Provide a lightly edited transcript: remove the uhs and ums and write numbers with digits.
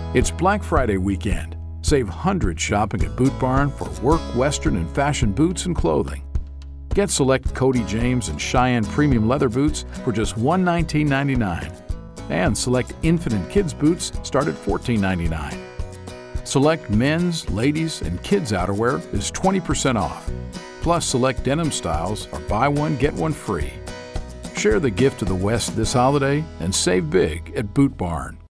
It's Black Friday weekend. Save hundreds shopping at Boot Barn for work, western, and fashion boots and clothing. Get select Cody James and Cheyenne premium leather boots for just $119.99. And select Infinite Kids boots start at $14.99. Select men's, ladies, and kids outerwear is 20% off. Plus, select denim styles are buy one, get one free. Share the gift of the West this holiday and save big at Boot Barn.